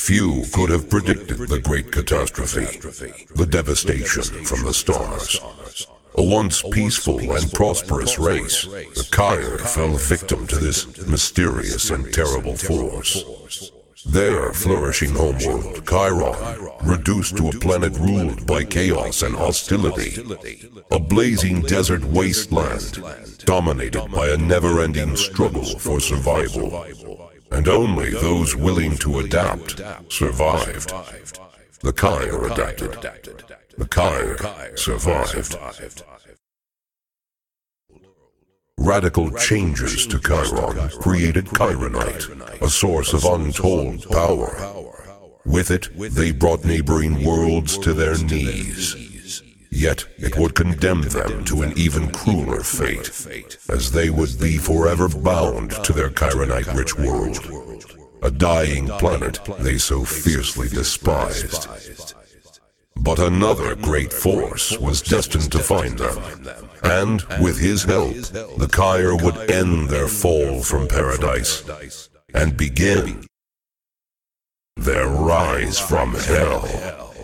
Few could have predicted the great catastrophe, the devastation from the stars. A once peaceful and prosperous race, the Kyre fell victim to this mysterious and terrible force. Their flourishing homeworld, Chiron, reduced to a planet ruled by chaos and hostility. A blazing desert wasteland, dominated by a never-ending struggle for survival. And only those willing to adapt survived. The Kyre adapted. The Kyre survived. Radical changes to Chiron created Chironite, a source of untold power. With it, they brought neighboring worlds to their knees. Yet it would condemn them to an even crueler fate, as they would be forever bound to their Chironite-rich world, a dying planet they so fiercely despised. But another great force was destined to find them, and with his help, the Kyre would end their fall from paradise and begin their rise from hell.